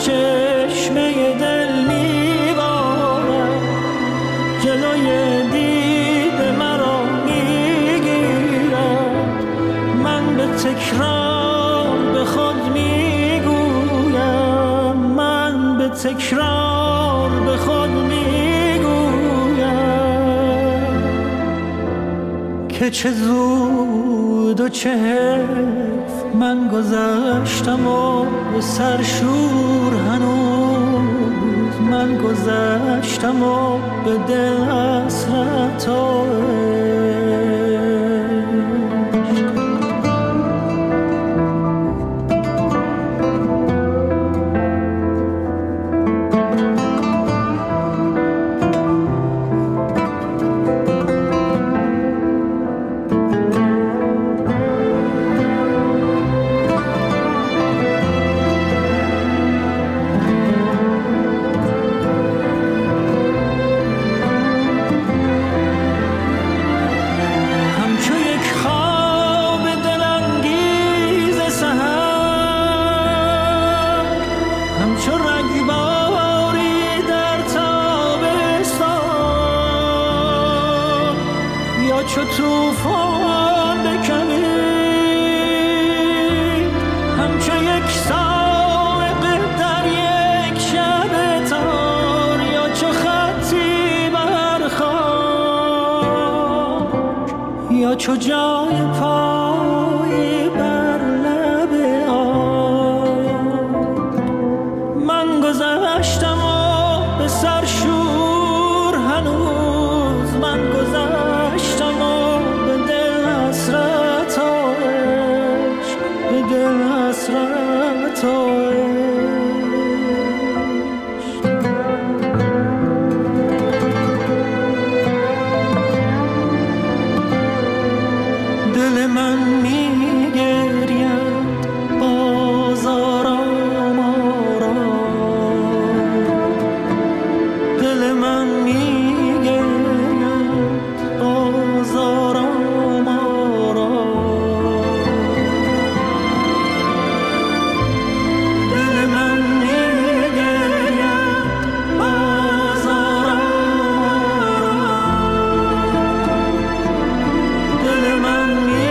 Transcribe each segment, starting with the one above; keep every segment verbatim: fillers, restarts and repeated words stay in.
چشمه دل میبارد، جلوی دید مرا میگیرد. من به تکرار به خود میگویم، من به تکرار به خود میگویم که چه زود و چه حیف من گذشتم و به سرشور هنوز من گذشتم و به دل حسرت و چو توفان بکمید، همچو یک سائق در یک شب تار، یا چو خطی بر خاک، یا چو جای پایی بر لب آب. من گذشتم و به سرشور هنوز من گذشتم دل من میگرید باز آرام آرام، دل من میگرید باز آرام آرام، دل من میگرید باز آرام آرام، دل من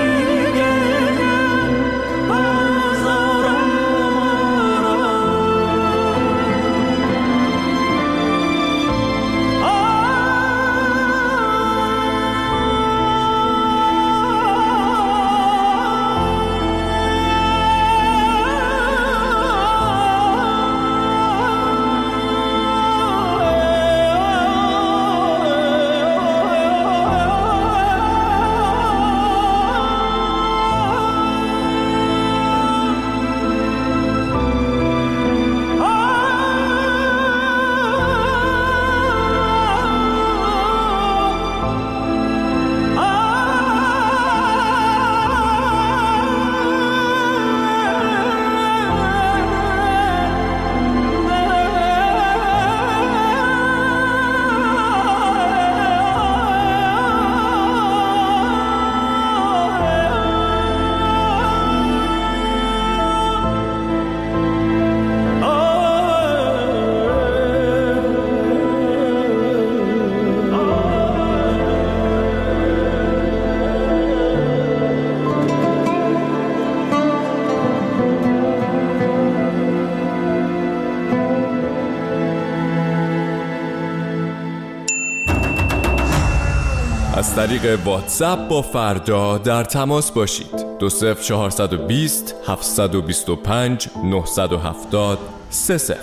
از طریق واتساپ با فردا در تماس باشید. دو صفر چهارصد و بیست هفتصد و بیست و پنج نهصد و هفتاد سه صفر.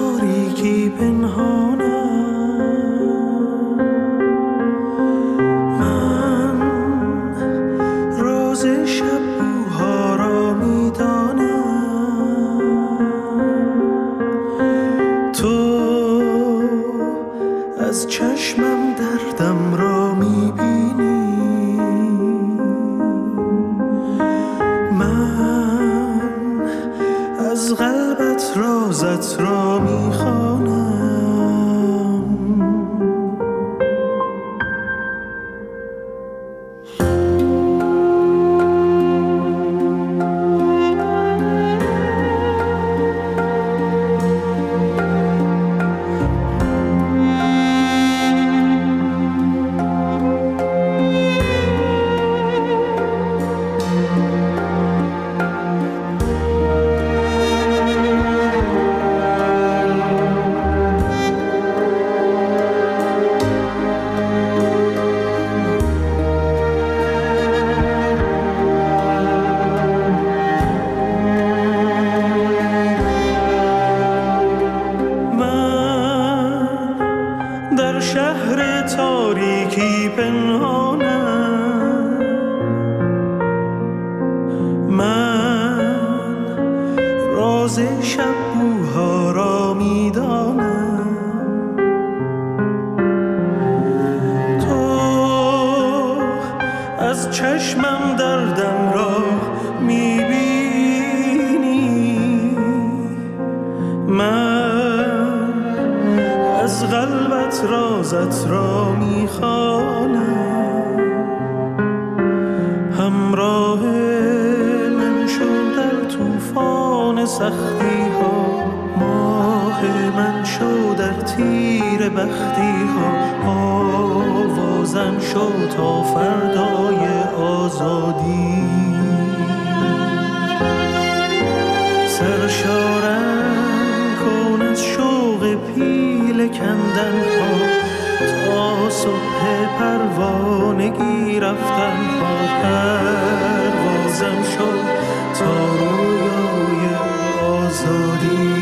تاریکی پنهانم، را میخوانم. شهر تاریکی پنهانم، من راز شب بوها را میدانم. تو از چشمم دردم را میبینی، من از قلبت رازت را میخوانم. همراه من شو در طوفان سختی ها، ماه من شو در تیر بختی ها، آوازم شو تا فردای آزادی. سرشارم کن از شوق پیل کندن ها، تا صبح پروانگی رفتن ها. پروازم شد تا رویای آزادی.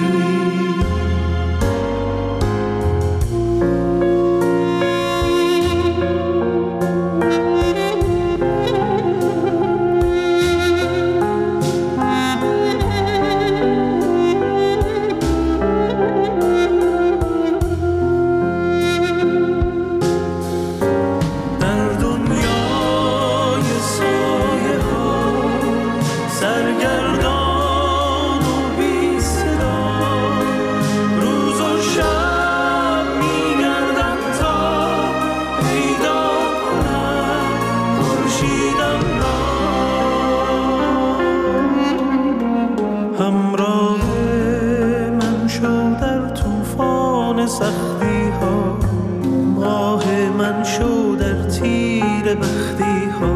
سختی ها، ماه من شو در تیر بختی ها،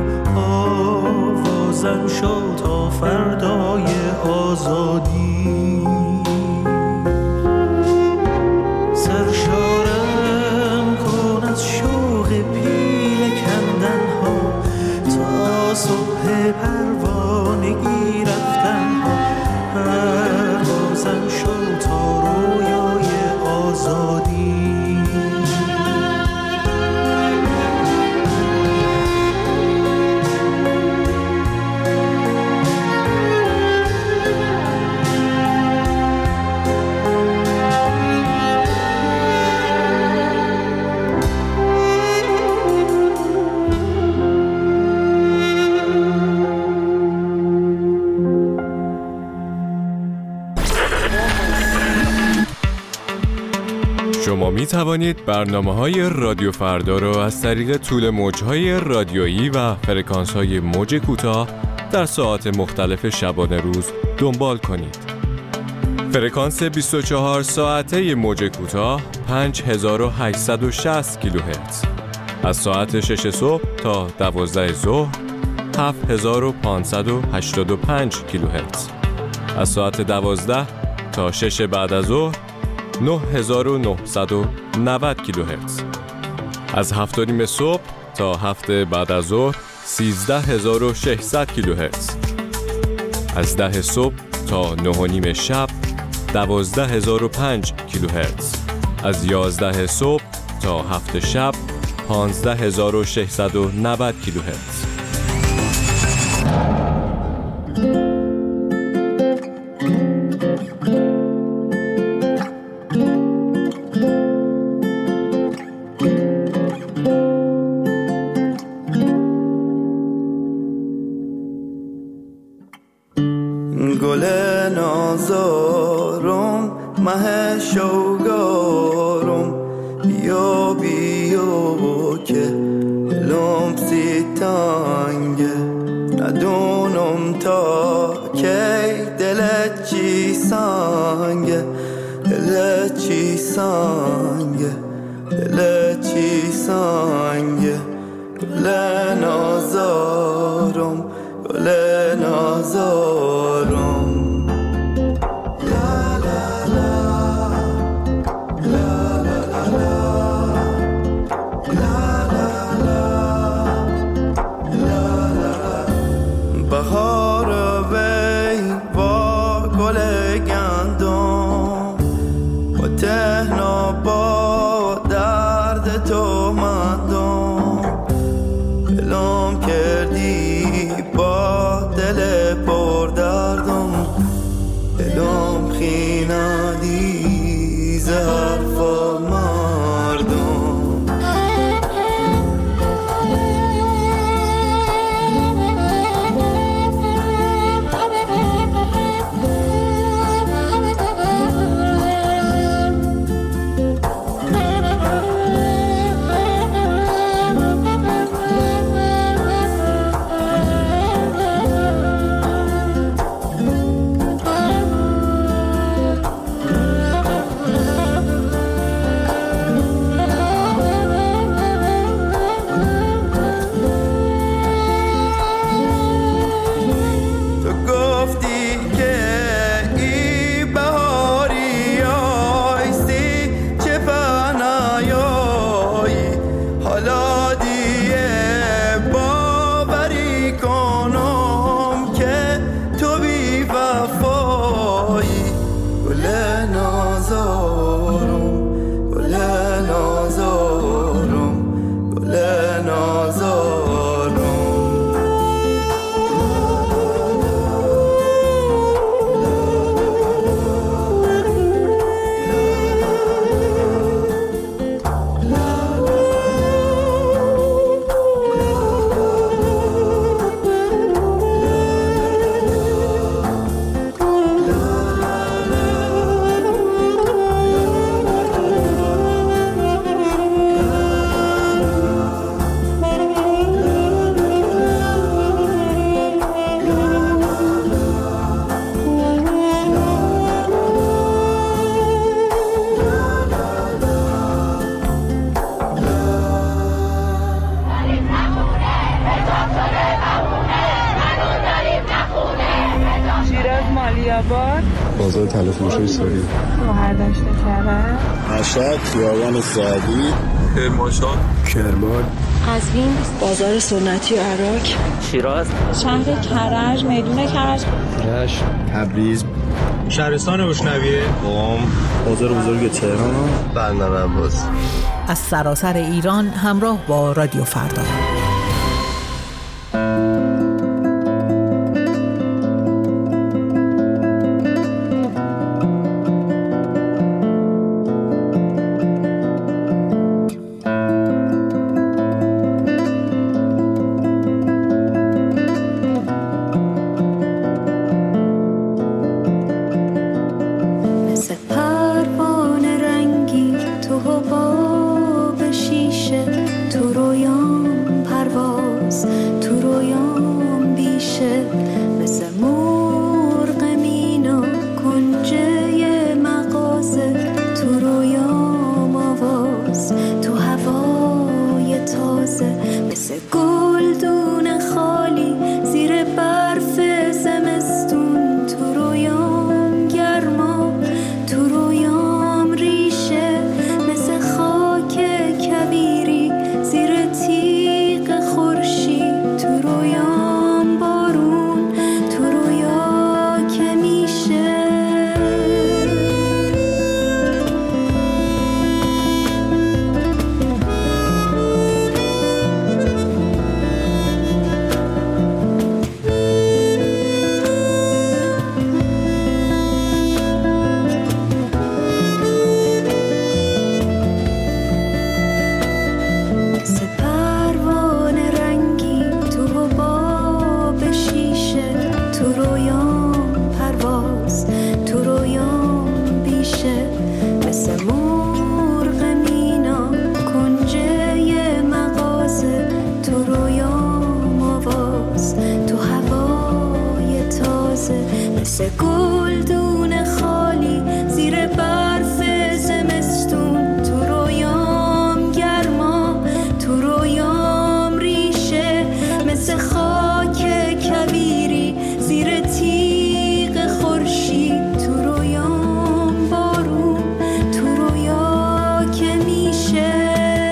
آوازم شو تا فردای آزادی. سرشارم کن از شوق پیل کندن ها، تا صبح پروانگی رفتن ها. پروازم شو تا رویای آزادی. شما می توانید برنامه‌های رادیو فردا را از طریق طول موج‌های رادیویی و فرکانس‌های موج کوتاه در ساعات مختلف شبانه روز دنبال کنید. فرکانس بیست و چهار ساعته موج کوتاه پنج هزار و هشتصد و شصت کیلوهرتز، از ساعت شش صبح تا دوازده ظهر هفت هزار و پانصد و هشتاد و پنج کیلوهرتز، از ساعت دوازده تا شش بعد از ظهر نه هزار و نهصد و نود کیلوهرتز، از هفت و نیم صبح تا هفت بعد از ظهر سیزده هزار و ششصد کیلوهرتز، از ده صبح تا نه و نیم شب دوازده هزار و پنج کیلوهرتز، از یازده صبح تا هفت شب پانزده هزار و ششصد و نود کیلوهرتز. گل نازارم مه شوگارم بیا بیا که لوم سی تانگه ندونم تا کی دلت چی سانگه دلت چی سانگه دلت چی سانگه گل نازارم گل نازارم بهار وی با گل گندم با تهنا با درد تو مندم دلم کردی با دل پر دردم دلم خیندی زرف و مردم بازار تلفروشی سوری هر داشته کرده مشهد خیابان سعدی کرمانشاه کرمان قزوین بازار سنتی و عراق شیراز شهر کرج میدون کرج رشت تبریز شهرستان بوشنویه قم بازار بزرگ تهران بندر عباس از سراسر ایران همراه با رادیو فردا. مثل گلدون خالی زیر برف زمستون، تو رویام گرما، تو رویام ریشه، مثل خاک کبیری زیر تیغ خورشید، تو رویام بارون، تو رویا که میشه.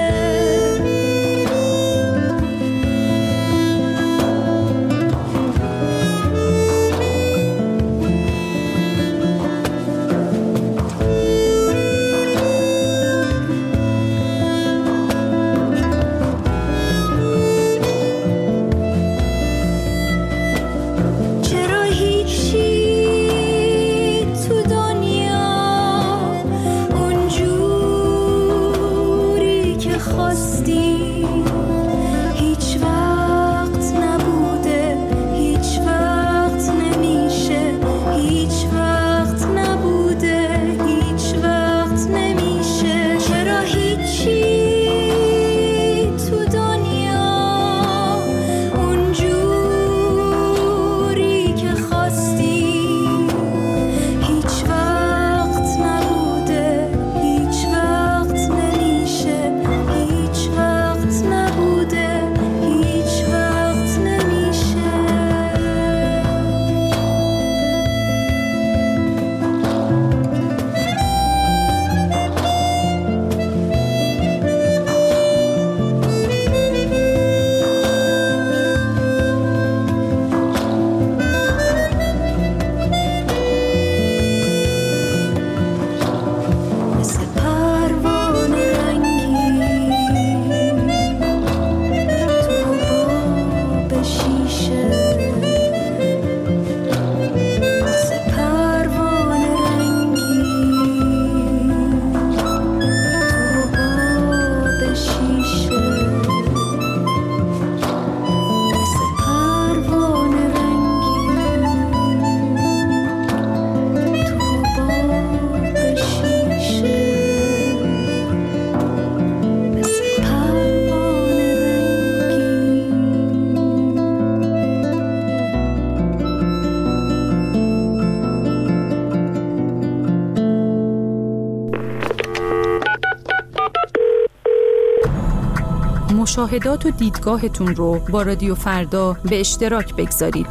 مشاهدات و دیدگاهتون رو با رادیو فردا به اشتراک بگذارید.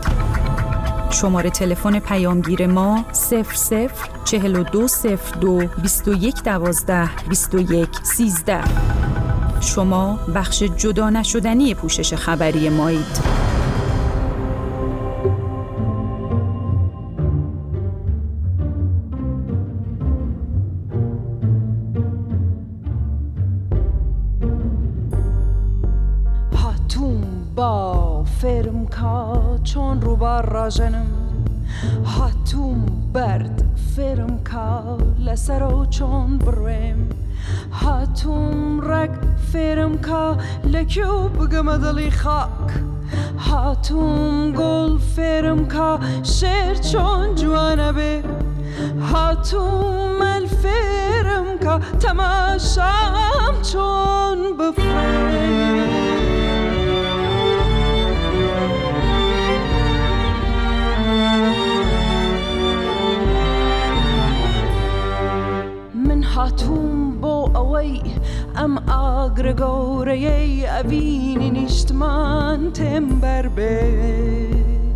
شماره تلفن پیامگیر ما صفر صفر چهل و دو صفر دو بیست و یک دوازده بیست و یک سیزده. شما بخش جدا نشدنی پوشش خبری مایید. فرم کا چون رو بر راجنم هاتوم برد فرم کا لسرو چون برویم هاتوم رگ فرم کا لکیو بگمدلی خاک هاتوم گل فرم کا شیر چون جوانبه هاتوم الفرم کا تماشام چون بفرم هاتوم بو اوی ام آگرگوری اوینی نیشتمان تمبر به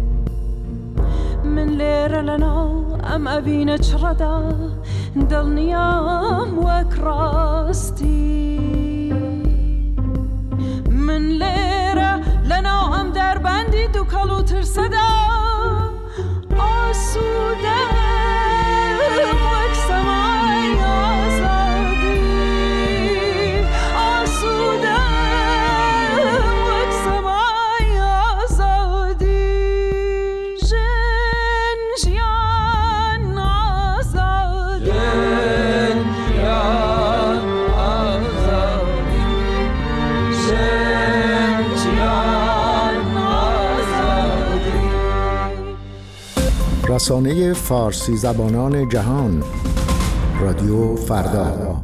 من لیر لنا ام اوین چردا دل نیام وکراستی من لیر لنا ام در بندی دو کلو ترسدا آسوده وک سمای آزادی آسوده وک سمای آزادی جن جیان آزادی جن جیان آزادی جن جیان آزادی. رسانه فارسی زبانان جهان رادیو فردا.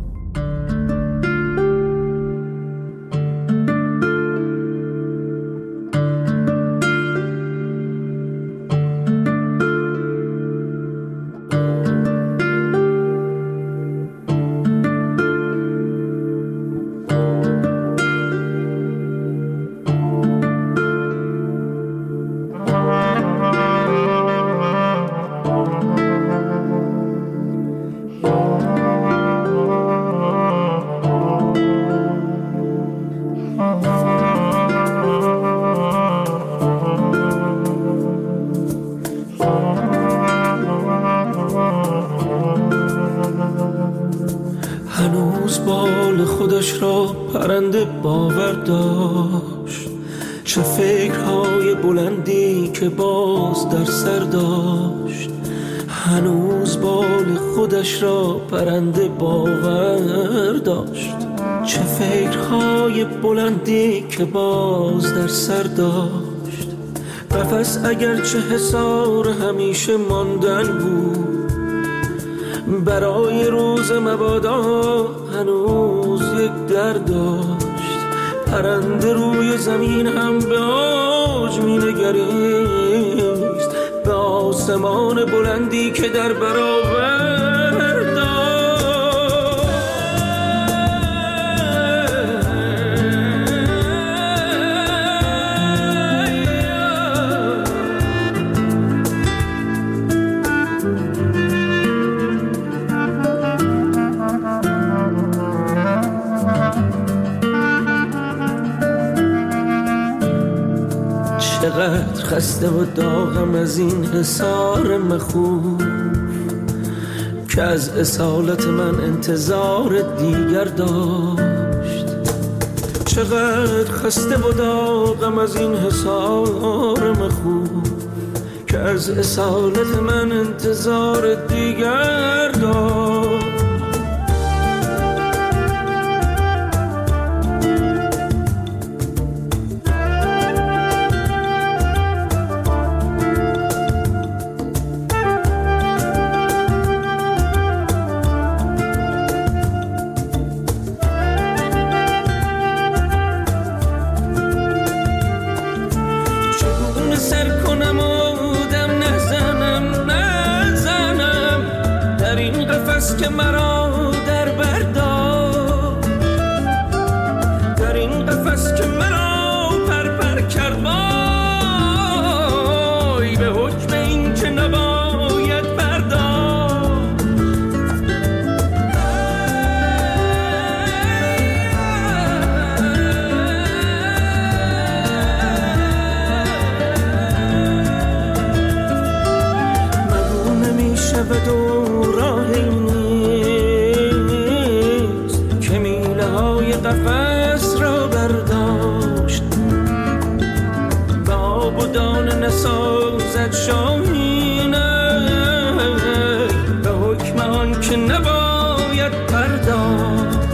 پرنده باور داشت، چه فکرهای بلندی که باز در سر داشت. هنوز بال خودش را پرنده باور داشت، چه فکرهای بلندی که باز در سر داشت. قفس اگرچه حصار همیشه ماندن بود، برای روز مبادا هنوز یک در داشت. پرنده روی زمین هم به اوج می نگریست، به آسمان بلندی که در برابر داشت. چقدر خسته و داغم از این حصار مخوف که از اصالت من انتظار دیگر داشت. چقدر خسته و داغم از این حصار مخوف که از اصالت من انتظار دیگر داشت. که مرا در برداشت، در این قفس که مرا پر پر کرد، وای به حکم این که نباید پرداخت. مگو نمیشود و راهی قفس را برداشت، به آب و دانه نسازد شاهینه، به حکم آن که نباید پرداخت.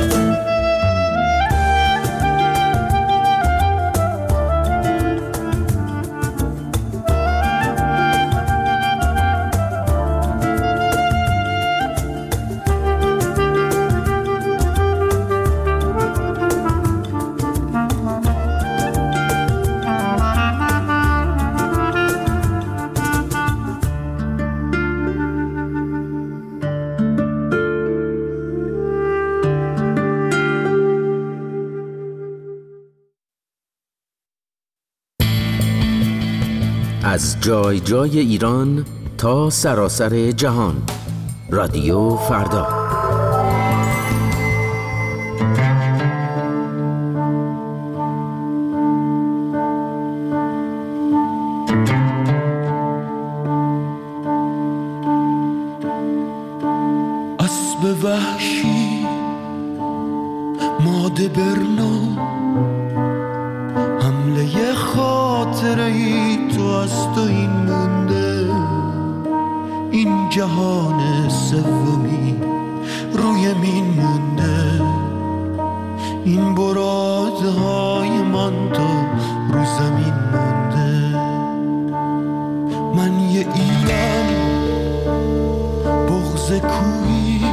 از جای جای ایران تا سراسر جهان، رادیو فردا. اسب وحشی ماده برنا، حمله خاطره ای تو از تو این مونده. این جهان سومی روی مین مونده، این برادهای من تو رو زمین مونده. من یه ایران بغض کوی،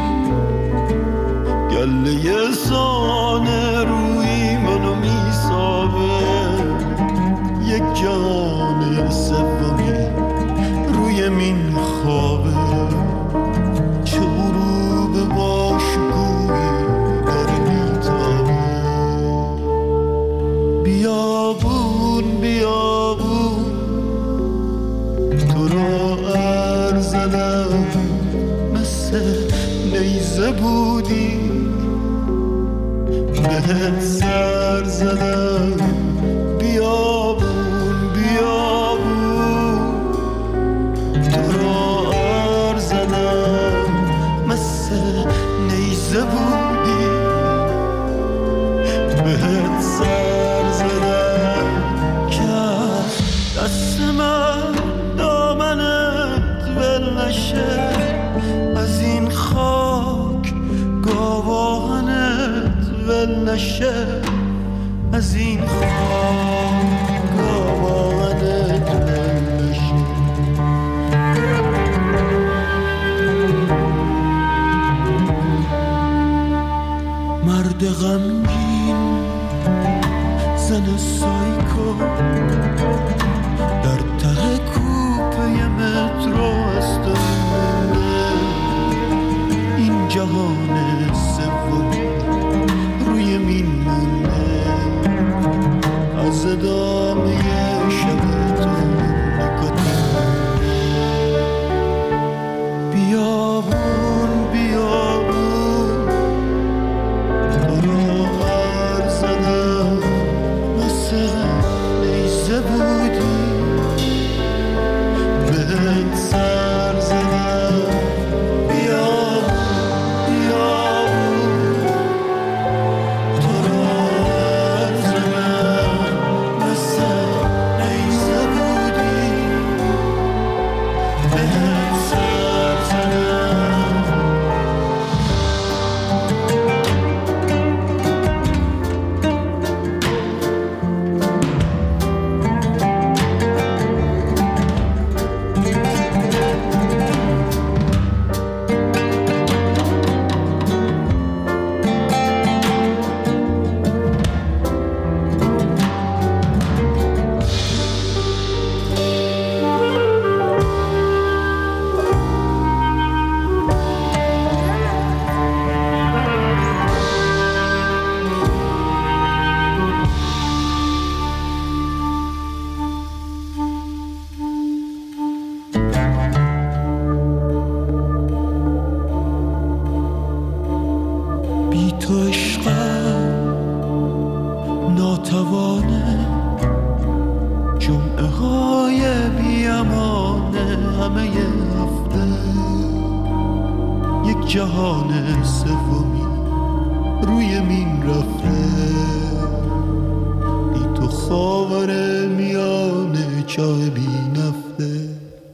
گله سانه روی منو میسابه. یک جان سومی روی مین خوابه، چه غروب با شکوهی داره میتابه. بیابون بیابون تو را ارزدم، مثل نیزه بودی بهت سر زدم. بیابون بیابون تو را ارزدم، مثل نیزه بودی نشه از این خاک آوانت نشه. مرد غمگین زن سایکو در ته کوپه مترو است این جهان سوم روی میمونه از ادامه شب تو نگاه. بیابون بیابون تو رو هر زدم مثل نیزه بودی بهت سر زدم. بیابون بیابون تو رو هر زدم مثل نیزه بودی بهت سر زدم. بی تو عشقم ناتوانه، جمعه های بی امانه، همه هفته یک جهان سومی روی مین رفته. بی تو خاور میانه چای بی نفته.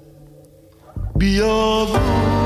بیابون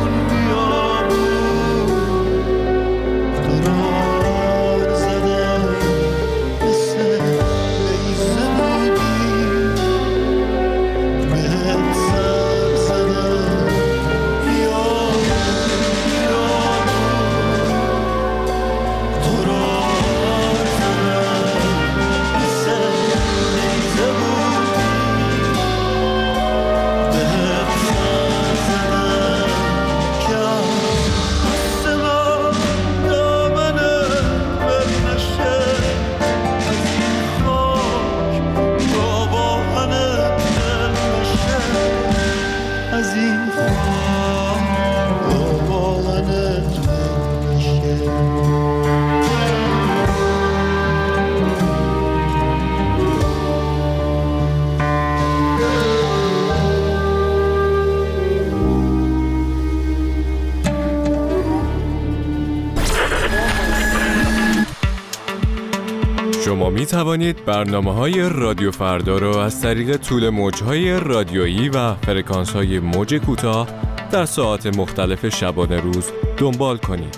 شما می توانید برنامه‌های رادیو فردا را از طریق طول موج‌های رادیویی و فرکانس‌های موج کوتاه در ساعات مختلف شبانه روز دنبال کنید.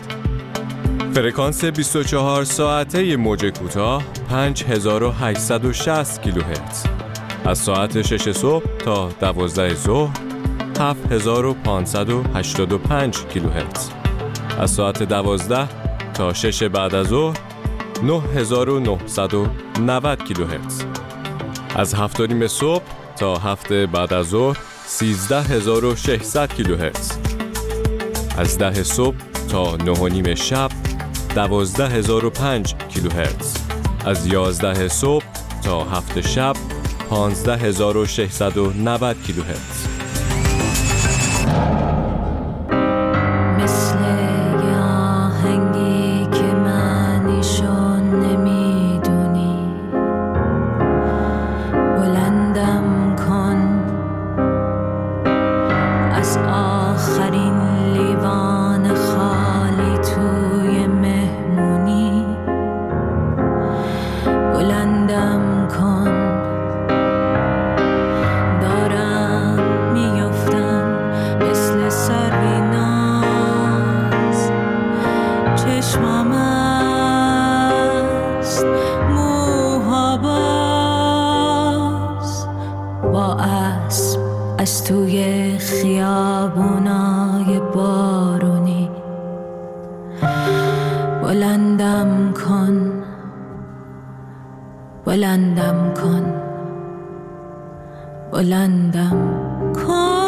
فرکانس بیست و چهار ساعته موج کوتاه پنج هزار و هشتصد و شصت کیلوهرتز، از ساعت شش صبح تا دوازده ظهر هفت هزار و پانصد و هشتاد و پنج کیلوهرتز، از ساعت دوازده تا شش بعد از ظهر نه هزار و نهصد و نود کیلوهرتز، از هفت و نیم صبح تا هفت بعد از ظهر سیزده هزار و ششصد کیلوهرتز، از ده صبح تا نه و نیم شب دوازده هزار و پنج کیلوهرتز، از یازده صبح تا هفت شب پانزده هزار و ششصد و نود کیلوهرتز. دارم میفتم مثل با اسب از توی خیابونای بارونی بلندم کن، بلندم کن، بلندم کن.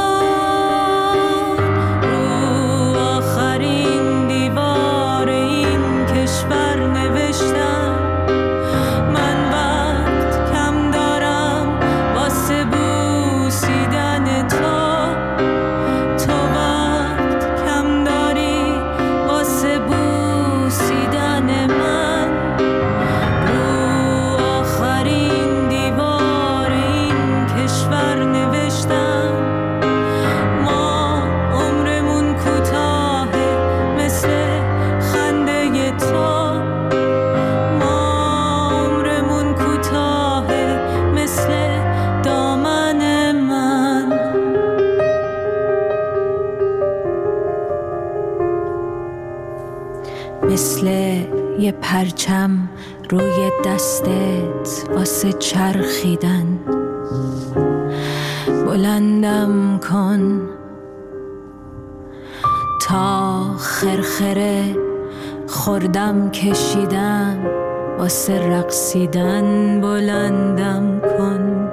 رو آخرین دیوار این کشور نوشتم من وقت کم دارم واسه بوسیدن تو، تو وقت کم داری واسه بوسیدن من. رو آخرین دیوار این کشور نوشتم ما عمرمون کوتاهه مثل خنده تو، ما عمرمون کوتاهه مثل دامن من. مثل یه پرچم روی دستت واسه چرخیدن بلندم کن تا خرخره خوردم کشیدم واسه رقصیدن بلندم کن.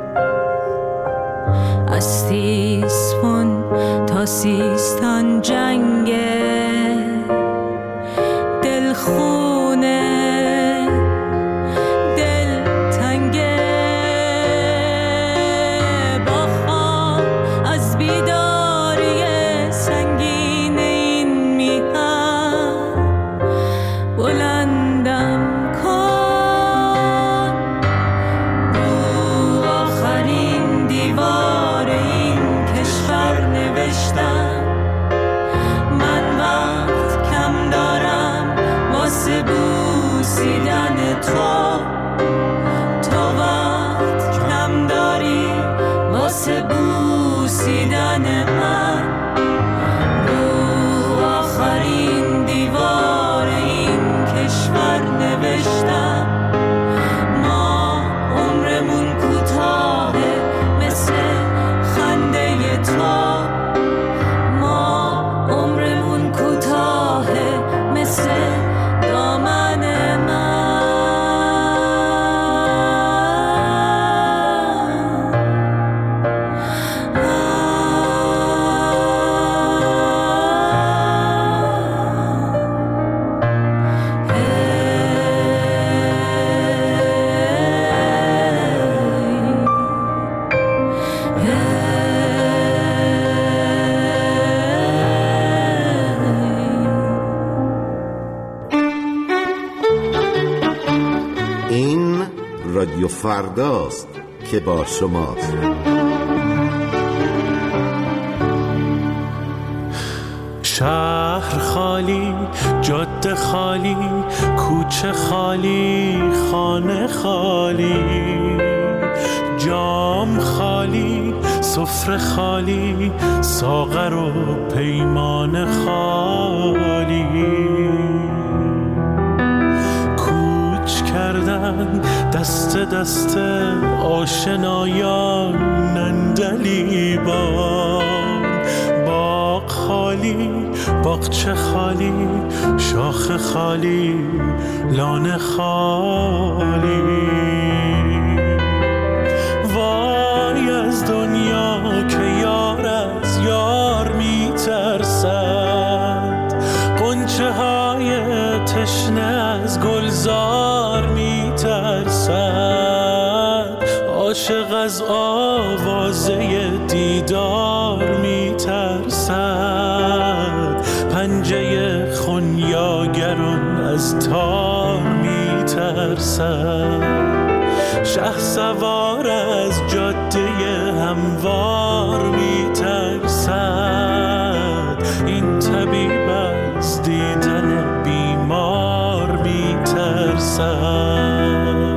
از تیسفون تا سیستان جنگه دلخونه دل تنگه با خواب از بیداری سنگین این میهن بلندم کن. رو آخرین دیوار این کشور نوشتم من وقت کم دارم واسه بوسیدن تو، تو وقت کم داری واسه بوسیدن من. رو آخرین دیوار این کشور نوشتم ما عمرمون کوتاهه مثل خنده تو، ما عمرمون کوتاهه مثل دامن من. این رادیو فرداست که با شماست. شهر خالی، جاده خالی، کوچه خالی، خانه خالی، جام خالی، سفره خالی، ساغر و پیمان خالی. کوچ کردن دست دست آشنایان نندلیبان، باغ خالی، باغچه خالی، شاخ خالی، لانه خالی. وای از دنیا که یار از یار میترسد، غنچه های تشنه از گلزار میترسد، عاشق از آوازه دیدار میترسد، پنجه خونیاگران از تار میترسد، شه سوار از جاده هموار میترسد، این طبیب از دیدن بیمار میترسد.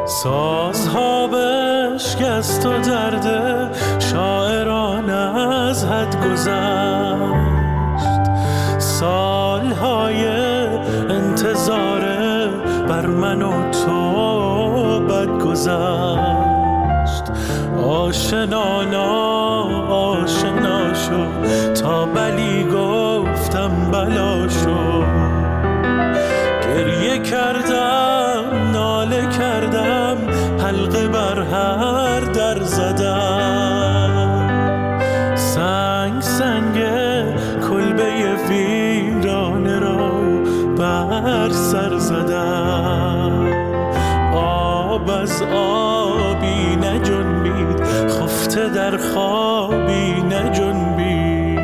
سازها بشکست و درد شاعران از حد گذشت. سالهای انتظار بر من و تو بد گذشت. آشنانا آشنا شد تا بلی گفتم بلا شد. گریه کردم ناله کردم حلقه بر هر در زدم. سنگ سنگ کلبه ویرانه را بر سر زدم. آب از آبی نجنبید خفته در خوابی نجنبید.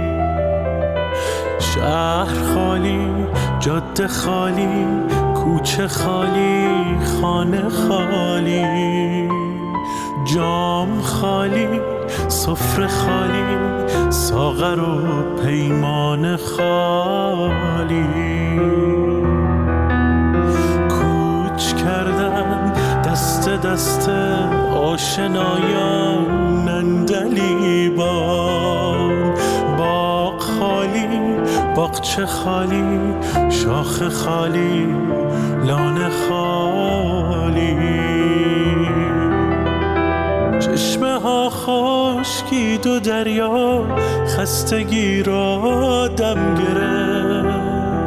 شهر خالی جاده خالی کوچه خالی خانه خالی. جام خالی سفره خالی ساغر و پیمان خالی. کوچ کردن دست دست آشنایان نندلیبان. باغ خالی باغچه خالی شاخ خالی لانه خالی. چشمه ها خشکید و دریا خستگی را دم گرفت.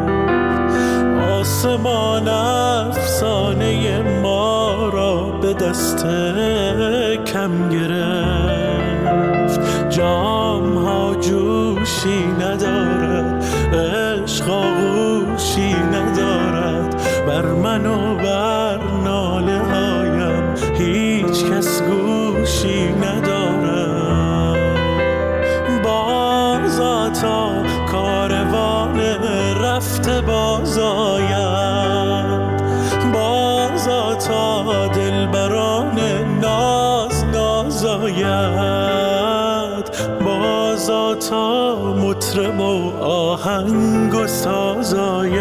آسمان افسانه ما را به دست کم گرفت. جام ها جوشی ندارد عشق آغوشی ندارد. بر من و بر ناله هایم هیچ کس گوشی ندارد. بازا تا کاروان رفته باز آید. بازا تا دلبران ناز ناز آید. بازا تا مطرب و آهنگ و ساز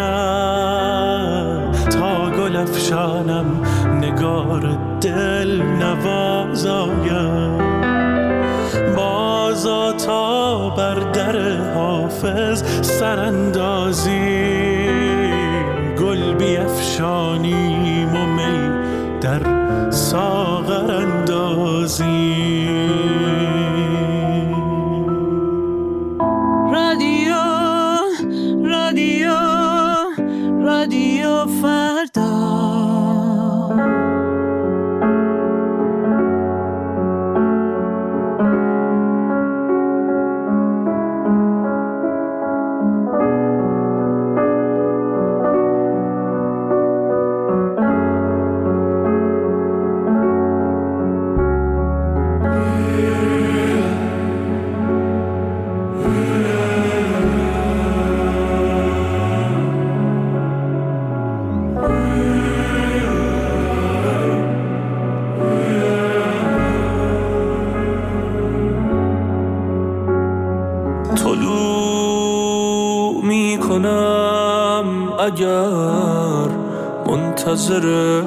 آید. تا گل افشانم نگار دل نواز آید. بازا تا بر در حافظ سراندازیم. گل بیفشانیم و می در ساغر اندازیم. رادیو رادیو رادیو فردا. طلوع می کنم اگر منتظر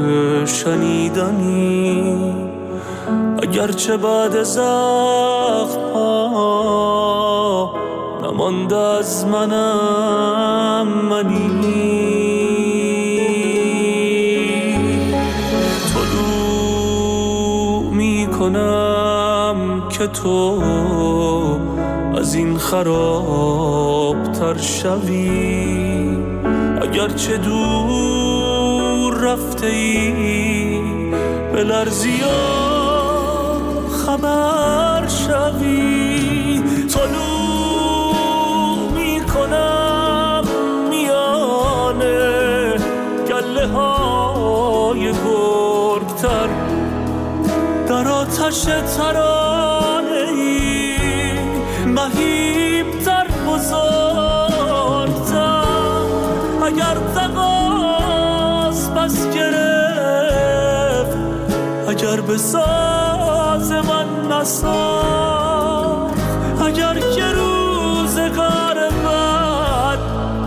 شنیدنی. اگرچه بعد زخم ها نمانده از منم منی. طلوع می کنم که تو از این خراب تر شوی. اگرچه دور رفته ای به لرزی خبر شوی. طلوع می کنم میانه گله های گرگتر در آتش ترانه ای مهیبتر بزرگتر. اگر تقاس بس گرفت اگر به ساز من نساخت. اگر که روزگار بد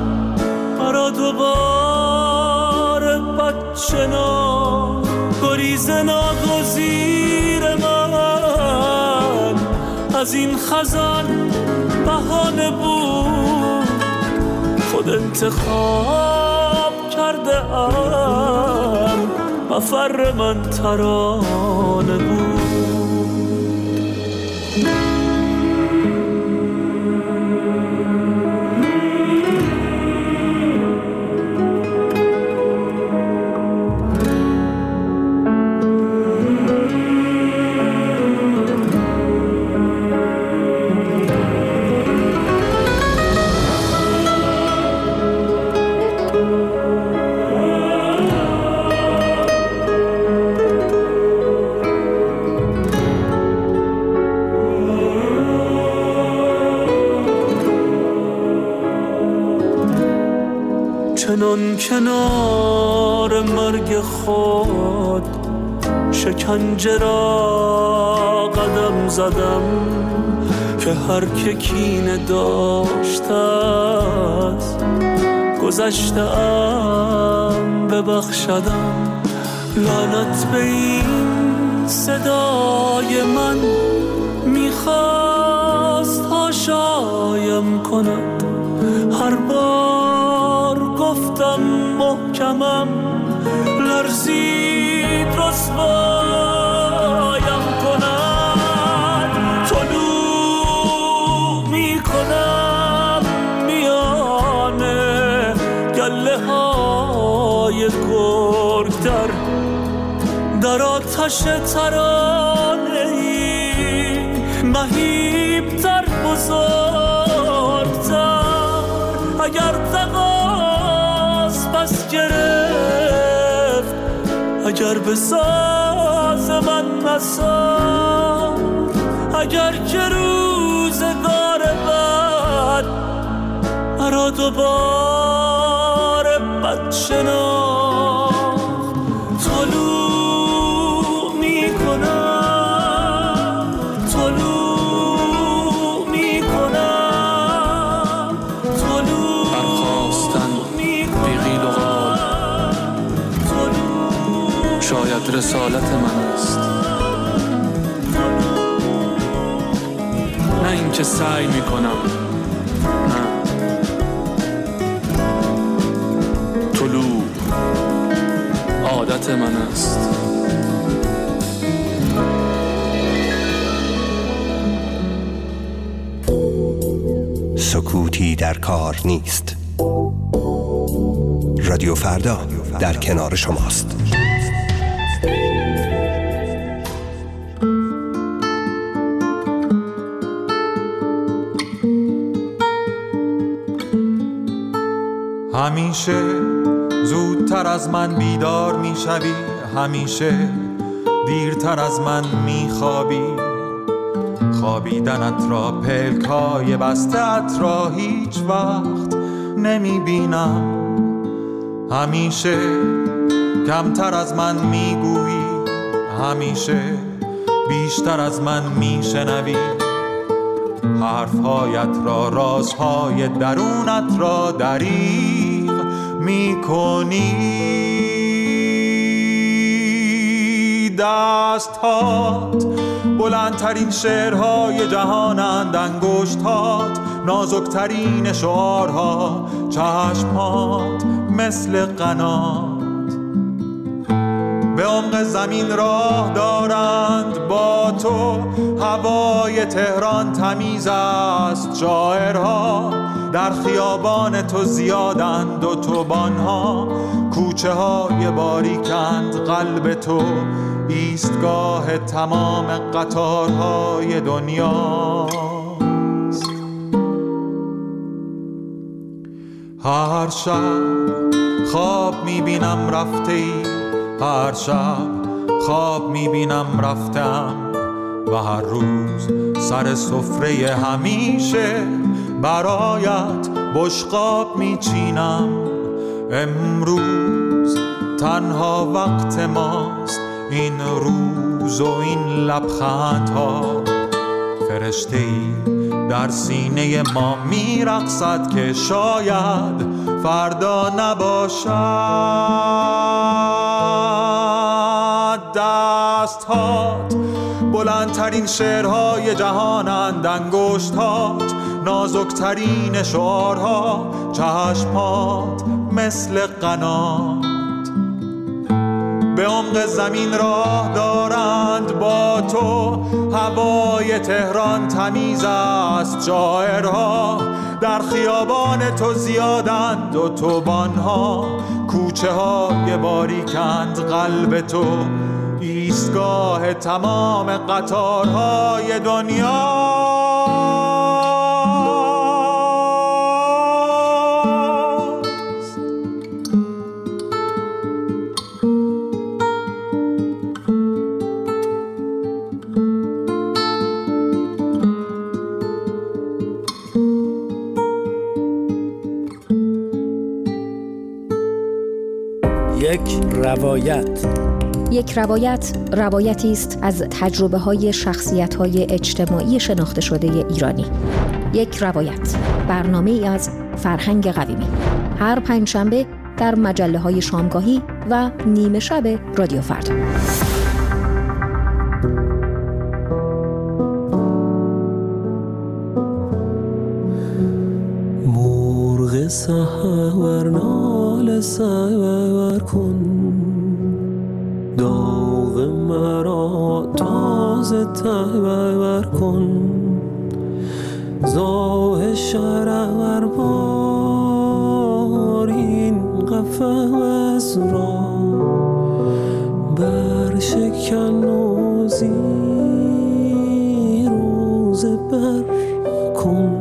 برا دوباره بد شناخت. گریه پاییز ناگزیر من از این خزان بهانه بود، خود انتخاب کرده ام مفر من ترانه بود. چنان کنار مرگ خود شکنجه را قدم زدم که هر که کینه داشته است گذشته‌ام ببخشدم. لعنت به این صدای من میخواست هاشایم کند، هر بار گفتم محکمم لرزید رسوایم کند. طلوع میکنم میانه گله های گرگ در در آتش ترانه ای مهیب تر بزرگتر. اگر تقاس پس گرفت، اگر به ساز من مساز، اگر که روزگار بد مرا دوباره بد شناخت، طلوع میکنم طلوع میکنم طلوع برخواستن بیغیل و غال شاید رسالت من است، نه اینکه سعی میکنم، نه طلوع عادت من است. سکوتی در کار نیست. رادیو فردا در کنار شماست. همیشه زودتر از من بیدار میشوی، همیشه دیرتر از من میخوابی. خوابیدنت را پلکای بسته‌ات را هیچ وقت نمیبینم. همیشه کمتر از من میگویی، همیشه بیشتر از من میشنوی. حرفهایت را، رازهای درونت را دریغ میکنی. دستهات بلندترین شعرهای جهانند، انگشتات نازکترین شعارها، چشمات مثل قنات به عمق زمین راه دارند. با تو هوای تهران تمیز است، شاعرها در خیابان تو زیادند و توبانها کوچه های باریکند. قلب تو ایستگاه تمام قطارهای دنیاست. هر شب خواب میبینم رفته ای، هر شب خواب میبینم رفتم و هر روز سر سفره همیشه برایت بشقاب میچینم. امروز تنها وقت ماست، این روز و این لبخندها. فرشته‌ای در سینه ما میرقصد که شاید فردا نباشد. دست‌هات بلندترین شعرهای جهانند، انگشت‌هات نازکترین شعارها، چشم‌هات مثل قنات به عمق زمین راه دارند. با تو هوای تهران تمیز است، شاعرها در خیابان تو زیادند، اتوبان‌ها کوچه های باریکند، قلب تو ایستگاه تمام قطارهای دنیا. یک روایت. یک روایت روایتی است از تجربه‌های شخصیت‌های اجتماعی شناخته شده ایرانی. یک روایت، برنامه‌ای از فرهنگ قویمی، هر پنجشنبه در مجله‌های شامگاهی و نیمه شب رادیو فردا. مرغ سحر نال سحر کن، داغ مرا تازه تبر کن، زاه شرر بار این قفس را بر شکن و زیر روز بر کن.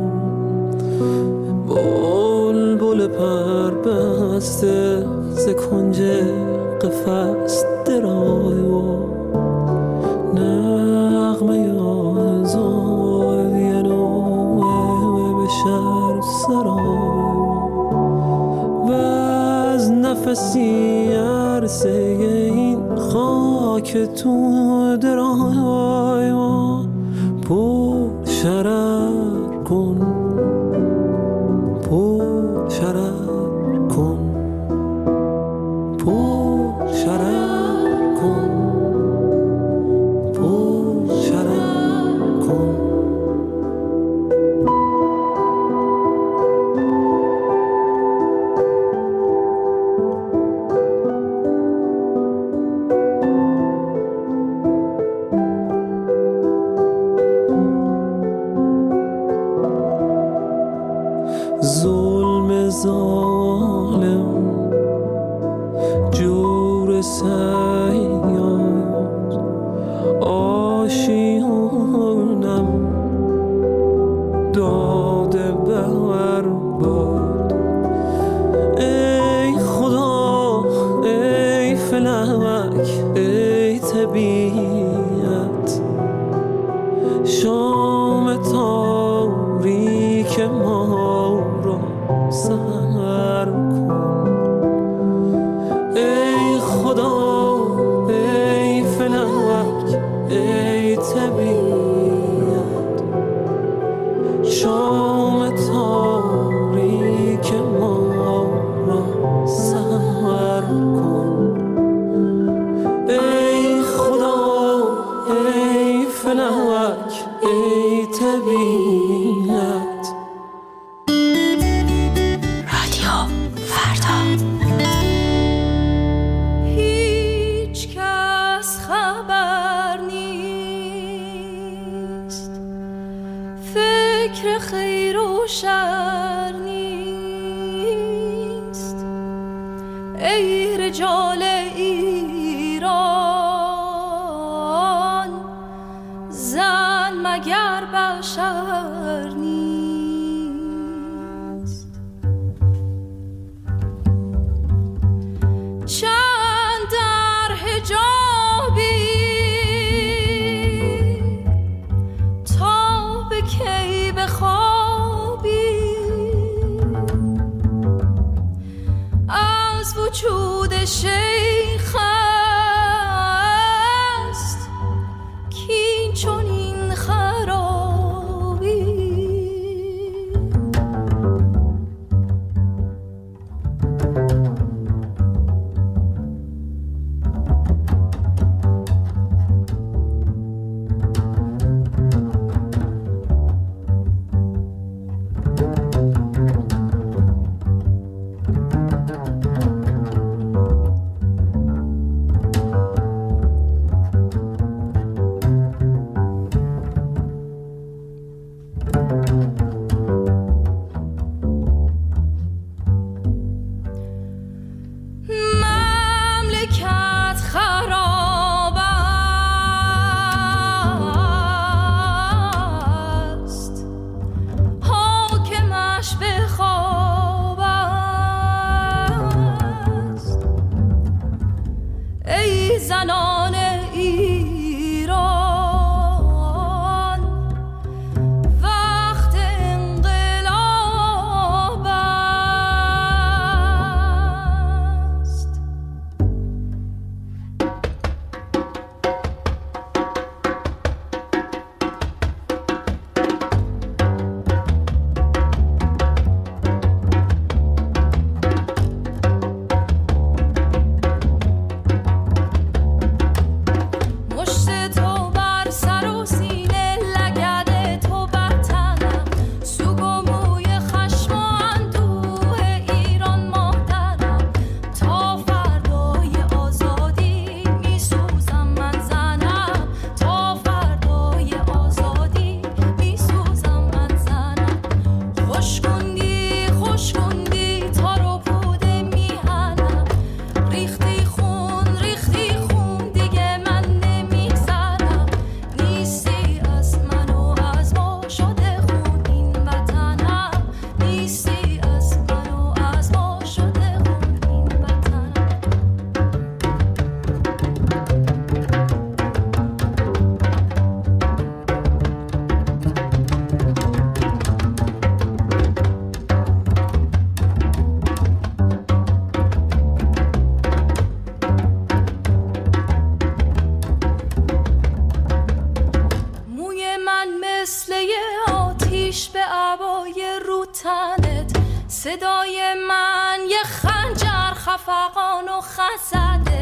بلبل پر بسته ز کنج قفس درای و نغمه آزای نوه به شهر سرای و از نفسی عرصه این خاک تو درای و پر شرر کن، پر شرر کن، پر شرر کن، پر شرر کن. ظلم ظالم جور سیاد آشیانم داده بر باد. ای خدا ای فلک ای طبیعت، شام تاریک ما را سحر کن. ای خدا ای فلک ای طبیعت، شام تاریک ما را سحر کن. ای خدا ای فلک ای طبیعت. خیر و شر نیست. ای رجال ایران، زن مگر بشر نیست. چند در حجابی تا به کی بخوابی، از وجود شیخ است کین چنین خرابی. صدای من یه خنجر خفقان و خسده